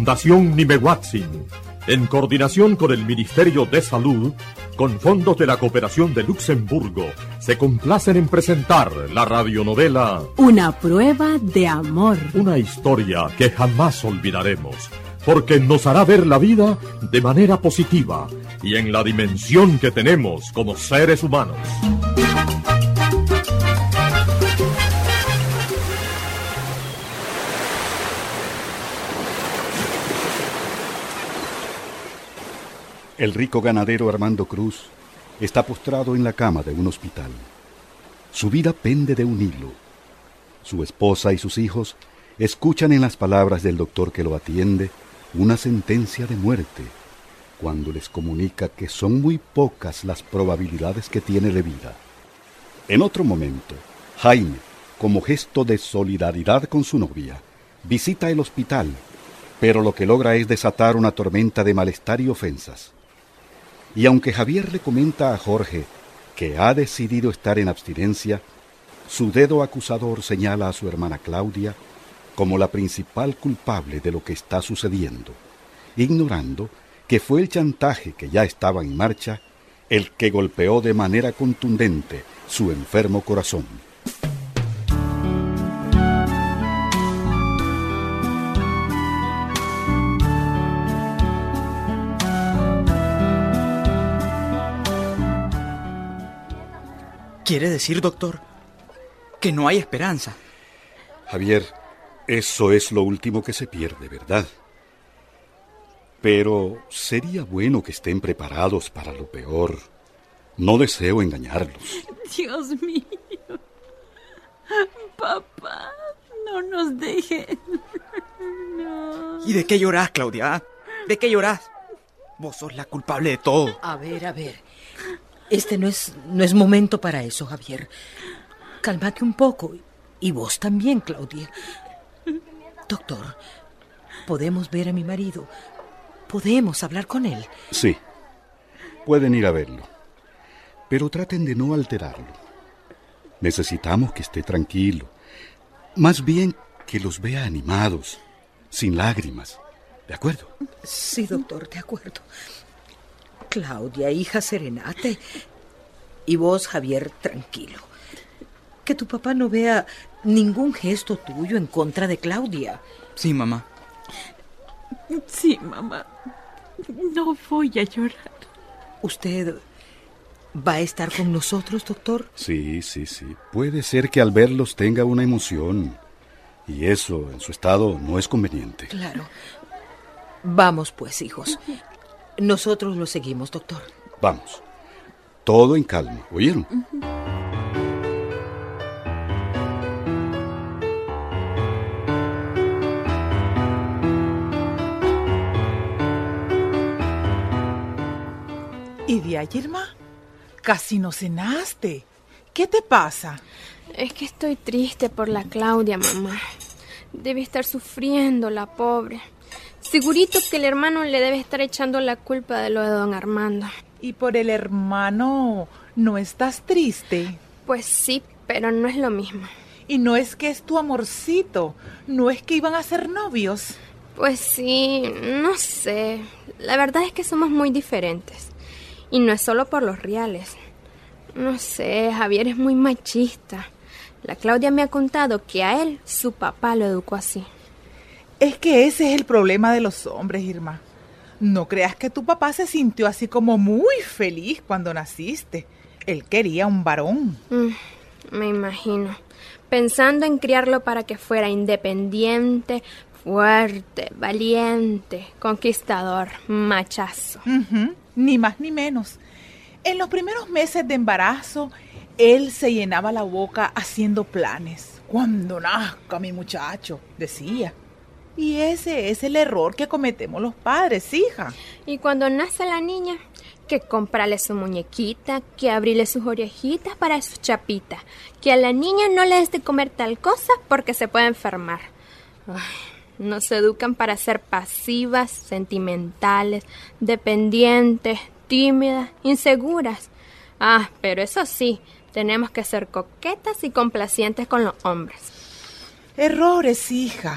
Fundación Nimehuatzin, en coordinación con el Ministerio de Salud, con fondos de la Cooperación de Luxemburgo, se complacen en presentar la radionovela Una prueba de amor. Una historia que jamás olvidaremos, porque nos hará ver la vida de manera positiva y en la dimensión que tenemos como seres humanos. El rico ganadero Armando Cruz está postrado en la cama de un hospital. Su vida pende de un hilo. Su esposa y sus hijos escuchan en las palabras del doctor que lo atiende una sentencia de muerte, cuando les comunica que son muy pocas las probabilidades que tiene de vida. En otro momento, Jaime, como gesto de solidaridad con su novia, visita el hospital, pero lo que logra es desatar una tormenta de malestar y ofensas. Y aunque Javier le comenta a Jorge que ha decidido estar en abstinencia, su dedo acusador señala a su hermana Claudia como la principal culpable de lo que está sucediendo, ignorando que fue el chantaje que ya estaba en marcha el que golpeó de manera contundente su enfermo corazón. ¿Quiere decir, doctor, que no hay esperanza? Javier, eso es lo último que se pierde, ¿verdad? Pero sería bueno que estén preparados para lo peor. No deseo engañarlos. Dios mío. Papá, no nos dejes. No. ¿Y de qué llorás, Claudia? ¿De qué llorás? Vos sos la culpable de todo. A ver. Este no es momento para eso, Javier. Cálmate un poco. Y vos también, Claudia. Doctor, ¿podemos ver a mi marido? ¿Podemos hablar con él? Sí, pueden ir a verlo. Pero traten de no alterarlo. Necesitamos que esté tranquilo. Más bien que los vea animados, sin lágrimas. ¿De acuerdo? Sí, doctor, de acuerdo. Claudia, hija, serenate. Y vos, Javier, tranquilo. Que tu papá no vea ningún gesto tuyo en contra de Claudia. Sí, mamá. Sí, mamá. No voy a llorar. ¿Usted va a estar con nosotros, doctor? Sí. Puede ser que al verlos tenga una emoción. Y eso, en su estado, no es conveniente. Claro. Vamos, pues, hijos. Nosotros lo seguimos, doctor. Vamos. Todo en calma, ¿oyeron? ¿Y de ayer, Irma? Casi no cenaste. ¿Qué te pasa? Es que estoy triste por la Claudia, mamá. Debe estar sufriendo, la pobre. Segurito que el hermano le debe estar echando la culpa de lo de don Armando. ¿Y por el hermano no estás triste? Pues sí, pero no es lo mismo. Y no es que es tu amorcito, no es que iban a ser novios. Pues sí, no sé. La verdad es que somos muy diferentes. Y no es solo por los reales. No sé, Javier es muy machista. La Claudia me ha contado que a él su papá lo educó así. Es que ese es el problema de los hombres, Irma. No creas que tu papá se sintió así como muy feliz cuando naciste. Él quería un varón. Me imagino. Pensando en criarlo para que fuera independiente, fuerte, valiente, conquistador, machazo. Ni más ni menos. En los primeros meses de embarazo, él se llenaba la boca haciendo planes. Cuando nazca mi muchacho, decía. Y ese es el error que cometemos los padres, hija. Y cuando nace la niña, que comprarle su muñequita, que abrirle sus orejitas para su chapita, que a la niña no le des de comer tal cosa porque se puede enfermar. Ay, nos educan para ser pasivas, sentimentales, dependientes, tímidas, inseguras. Pero eso sí, tenemos que ser coquetas y complacientes con los hombres. Errores, hija.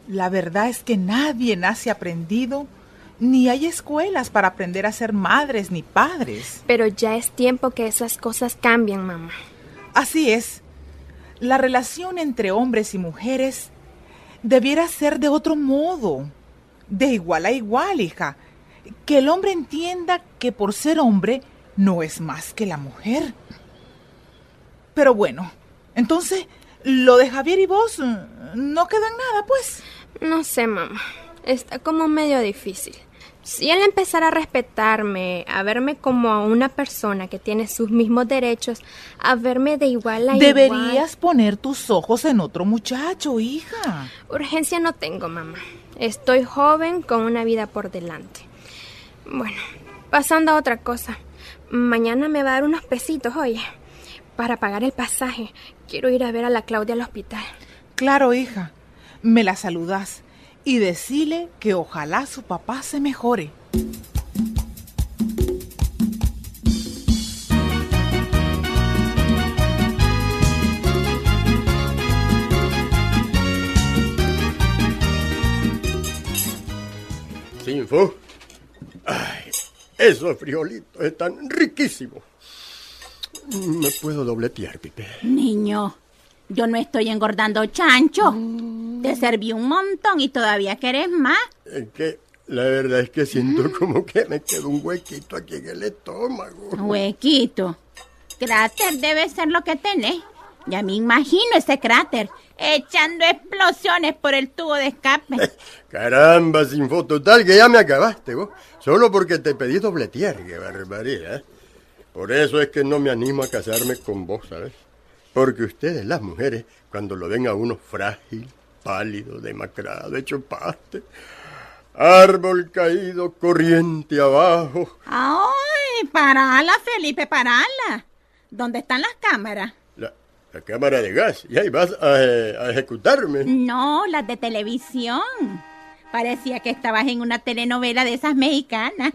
La verdad es que nadie nace aprendido, ni hay escuelas para aprender a ser madres ni padres. Pero ya es tiempo que esas cosas cambien, mamá. Así es. La relación entre hombres y mujeres debiera ser de otro modo, de igual a igual, hija. Que el hombre entienda que por ser hombre no es más que la mujer. Pero bueno, entonces, lo de Javier y vos no quedó en nada, pues. No sé, mamá. Está como medio difícil. Si él empezara a respetarme, a verme como a una persona que tiene sus mismos derechos, a verme de igual a igual... Deberías poner tus ojos en otro muchacho, hija. Urgencia no tengo, mamá. Estoy joven con una vida por delante. Bueno, pasando a otra cosa. Mañana me va a dar unos pesitos, oye, para pagar el pasaje. Quiero ir a ver a la Claudia al hospital. Claro, hija. Me la saludas y decile que ojalá su papá se mejore. Sinfo. Ay, esos frijolitos están riquísimos. Me puedo dobletear, Pipe. Niño, yo no estoy engordando chancho. Te serví un montón y todavía querés más. Es que la verdad es que siento como que me quedó un huequito aquí en el estómago. Huequito. Cráter debe ser lo que tenés. Ya me imagino ese cráter echando explosiones por el tubo de escape. Caramba, Sinfo, total que ya me acabaste vos. Solo porque te pedí dobletear, qué barbaridad. Por eso es que no me animo a casarme con vos, ¿sabes? Porque ustedes, las mujeres, cuando lo ven a uno frágil, pálido, demacrado, hecho paste, árbol caído, corriente abajo. ¡Ay! Parala, Felipe, parala. ¿Dónde están las cámaras? La cámara de gas. Y ahí vas a ejecutarme. No, las de televisión. Parecía que estabas en una telenovela de esas mexicanas.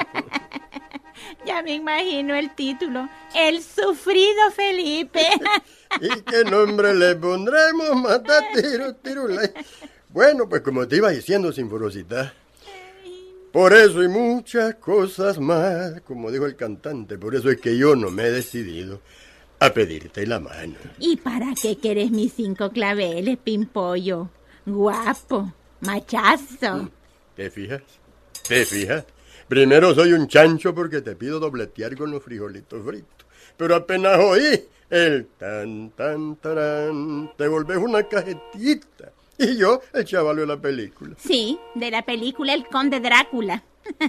Ya me imagino el título. El sufrido Felipe. ¿Y qué nombre le pondremos? Mata, tirula. Bueno, pues como te iba diciendo, Sinforosita, por eso y muchas cosas más, como dijo el cantante, por eso es que yo no me he decidido a pedirte la mano. ¿Y para qué querés mis 5 claveles, pimpollo? Guapo, machazo. ¿Te fijas? ¿Te fijas? Primero soy un chancho porque te pido dobletear con los frijolitos fritos. Pero apenas oí el tan, tan, tarán, te volvés una cajetita. Y yo, el chavalo de la película. Sí, de la película El Conde Drácula.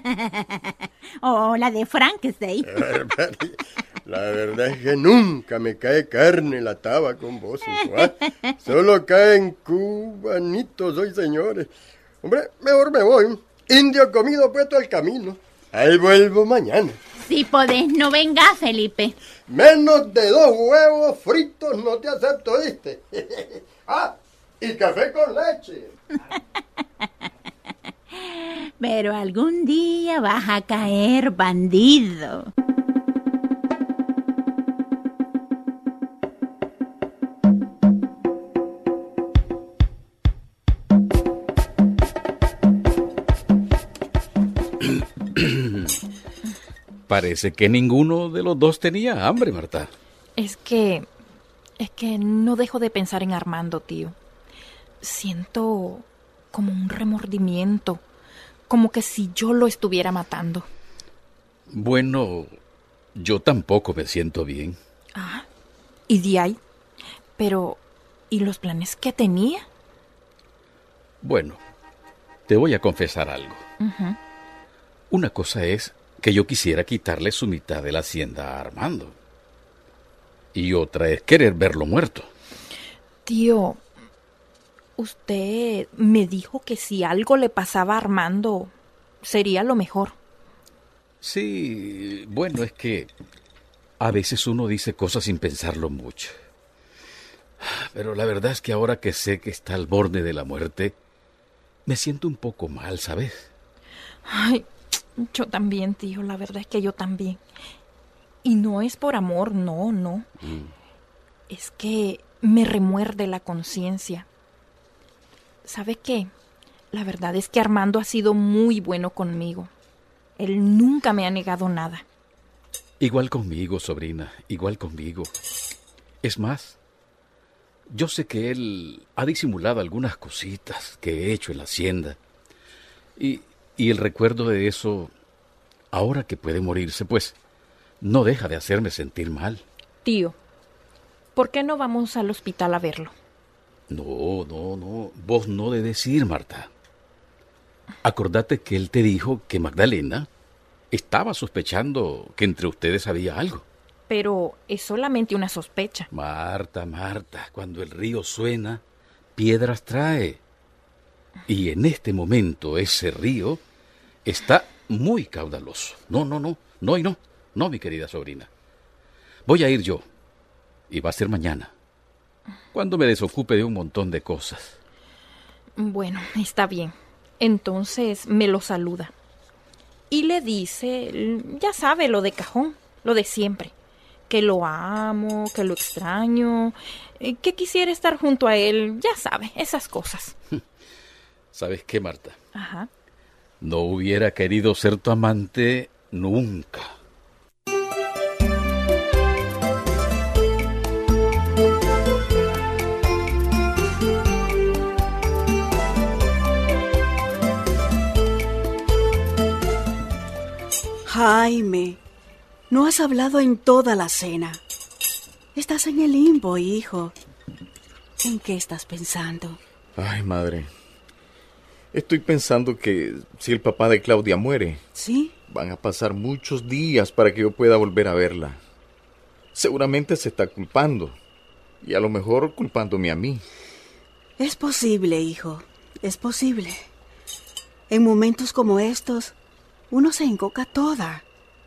O la de Frankenstein. La verdad es que nunca me cae carne la taba con vos, igual. Solo caen cubanitos hoy, señores. Hombre, mejor me voy. Indio comido puesto al camino. Ahí vuelvo mañana. Si podés, no vengas, Felipe. Menos de 2 huevos fritos no te acepto, ¿viste? Ah, y café con leche. Pero algún día vas a caer, bandido. Parece que ninguno de los dos tenía hambre, Marta. Es que no dejo de pensar en Armando, tío. Siento como un remordimiento, como que si yo lo estuviera matando. Bueno, yo tampoco me siento bien. Ah, y de ahí. Pero, ¿y los planes que tenía? Bueno, te voy a confesar algo. Uh-huh. Una cosa es que yo quisiera quitarle su mitad de la hacienda a Armando. Y otra es querer verlo muerto. Tío, usted me dijo que si algo le pasaba a Armando, sería lo mejor. Sí, bueno, es que a veces uno dice cosas sin pensarlo mucho. Pero la verdad es que ahora que sé que está al borde de la muerte, me siento un poco mal, ¿sabes? Ay, yo también, tío, la verdad es que yo también. Y no es por amor, no. Es que me remuerde la conciencia. ¿Sabe qué? La verdad es que Armando ha sido muy bueno conmigo. Él nunca me ha negado nada. Igual conmigo, sobrina, igual conmigo. Es más, yo sé que él ha disimulado algunas cositas que he hecho en la hacienda. Y el recuerdo de eso, ahora que puede morirse, pues, no deja de hacerme sentir mal. Tío, ¿por qué no vamos al hospital a verlo? No. Vos no debes ir, Marta. Acordate que él te dijo que Magdalena estaba sospechando que entre ustedes había algo. Pero es solamente una sospecha. Marta, cuando el río suena, piedras trae. Y en este momento ese río está muy caudaloso. No, mi querida sobrina. Voy a ir yo. Y va a ser mañana, cuando me desocupe de un montón de cosas. Bueno, está bien. Entonces me lo saluda. Y le dice, ya sabe, lo de cajón, lo de siempre. Que lo amo, que lo extraño, que quisiera estar junto a él, ya sabe, esas cosas. ¿Sabes qué, Marta? Ajá. No hubiera querido ser tu amante nunca. Jaime, no has hablado en toda la cena. Estás en el limbo, hijo. ¿En qué estás pensando? Ay, madre. Estoy pensando que si el papá de Claudia muere, ¿sí?, van a pasar muchos días para que yo pueda volver a verla. Seguramente se está culpando. Y a lo mejor culpándome a mí. Es posible, hijo. Es posible. En momentos como estos, uno se encoca toda.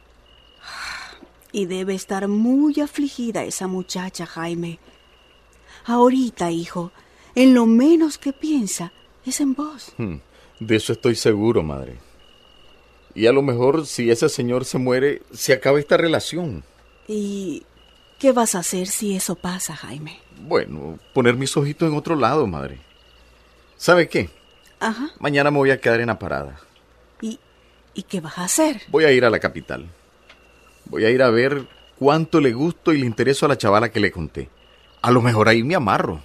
Y debe estar muy afligida esa muchacha, Jaime. Ahorita, hijo, en lo menos que piensa es en vos. De eso estoy seguro, madre. Y a lo mejor si ese señor se muere, se acaba esta relación. ¿Y qué vas a hacer si eso pasa, Jaime? Bueno, poner mis ojitos en otro lado, madre. ¿Sabe qué? Ajá. Mañana me voy a quedar en la parada. ¿Y qué vas a hacer? Voy a ir a la capital. Voy a ir a ver cuánto le gusto y le intereso a la chavala que le conté. A lo mejor ahí me amarro.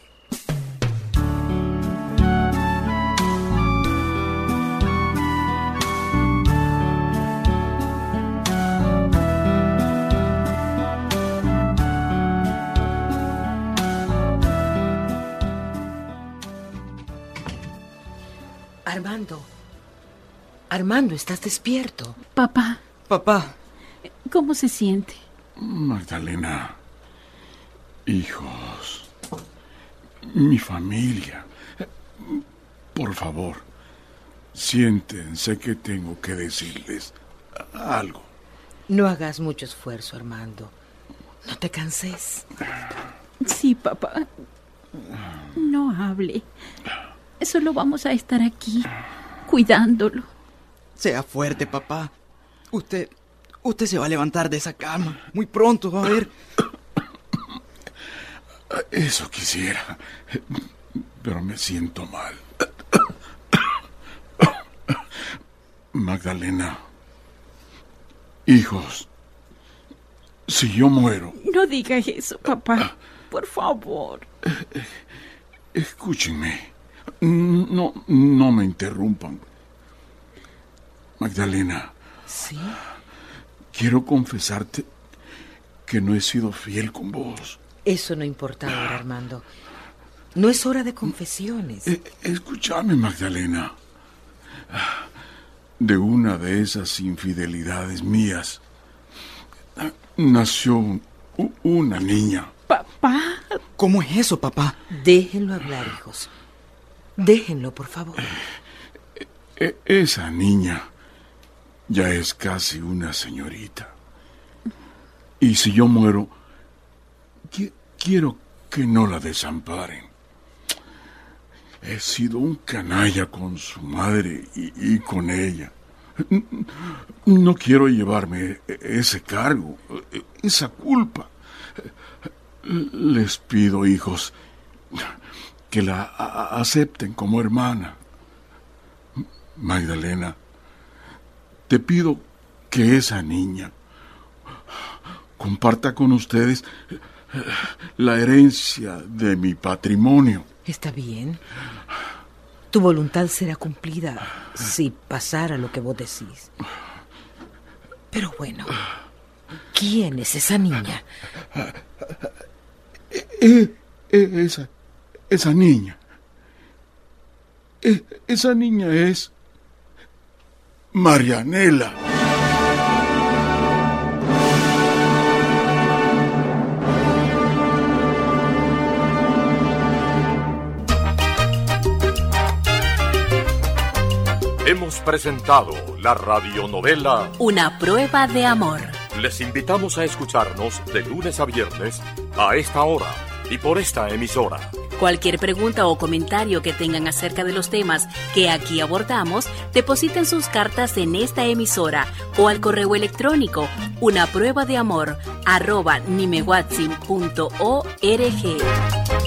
Armando, ¿estás despierto? Papá. Papá. ¿Cómo se siente? Magdalena, hijos, mi familia, por favor, siéntense que tengo que decirles algo. No hagas mucho esfuerzo, Armando. No te canses. Sí, papá. No hable. Solo vamos a estar aquí, cuidándolo. Sea fuerte, papá. Usted se va a levantar de esa cama. Muy pronto, va a ver. Eso quisiera, pero me siento mal. Magdalena, hijos, si yo muero... No digas eso, papá. Por favor. Escúchenme. No me interrumpan. Magdalena. ¿Sí? Quiero confesarte que no he sido fiel con vos. Eso no importa ahora, Armando. No es hora de confesiones. Escúchame, Magdalena. De una de esas infidelidades mías nació una niña. Papá. ¿Cómo es eso, papá? Déjenlo hablar, hijos. Déjenlo, por favor. Esa niña ya es casi una señorita. Y si yo muero, quiero que no la desamparen. He sido un canalla con su madre y con ella. No quiero llevarme ese cargo, esa culpa. Les pido, hijos, que la acepten como hermana. Magdalena, te pido que esa niña comparta con ustedes la herencia de mi patrimonio. Está bien. Tu voluntad será cumplida si pasara lo que vos decís. Pero bueno, ¿quién es esa niña? Esa niña. Esa niña es Marianela. Hemos presentado la radionovela Una prueba de amor. Les invitamos a escucharnos de lunes a viernes a esta hora y por esta emisora. Cualquier pregunta o comentario que tengan acerca de los temas que aquí abordamos, depositen sus cartas en esta emisora o al correo electrónico unapruebadeamor@nimehuatzin.org.